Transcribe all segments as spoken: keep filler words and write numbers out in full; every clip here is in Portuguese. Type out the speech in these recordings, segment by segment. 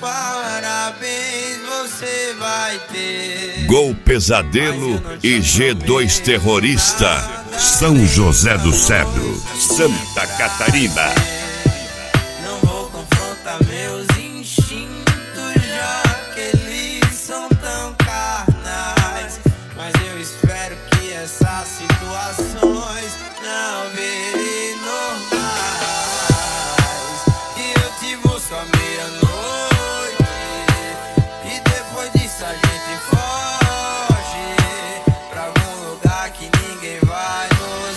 parabéns você vai ter. Gol Pesadelo e G dois Terrorista. São José do Cedro, Santa Catarina. Não vou confrontar meus instintos, já que eles são tão carnais. Mas eu espero que essas situações não virem normais. E eu te busco à meia-noite, e depois disso a gente foge pra algum lugar que ninguém vai nos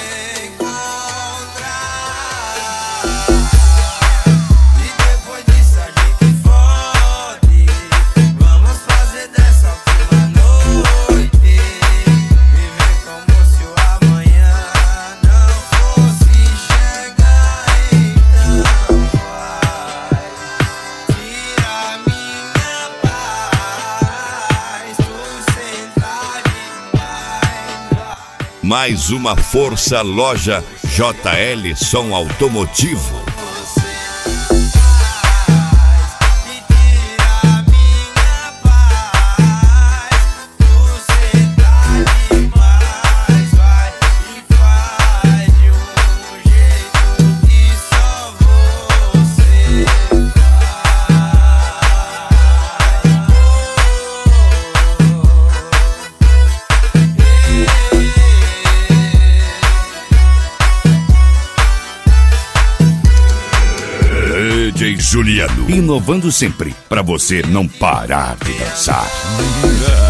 encontrar. E depois disso a gente fode. Vamos fazer dessa última noite viver como se o amanhã não fosse chegar. Então vai, tira a minha paz, tu sentar demais, vai. Mais uma força loja J L Som Automotivo. Você faz e tira a minha paz, tu sentar demais, vai, e faz de um jeito que só você D J Juliano, inovando sempre pra você não parar de dançar.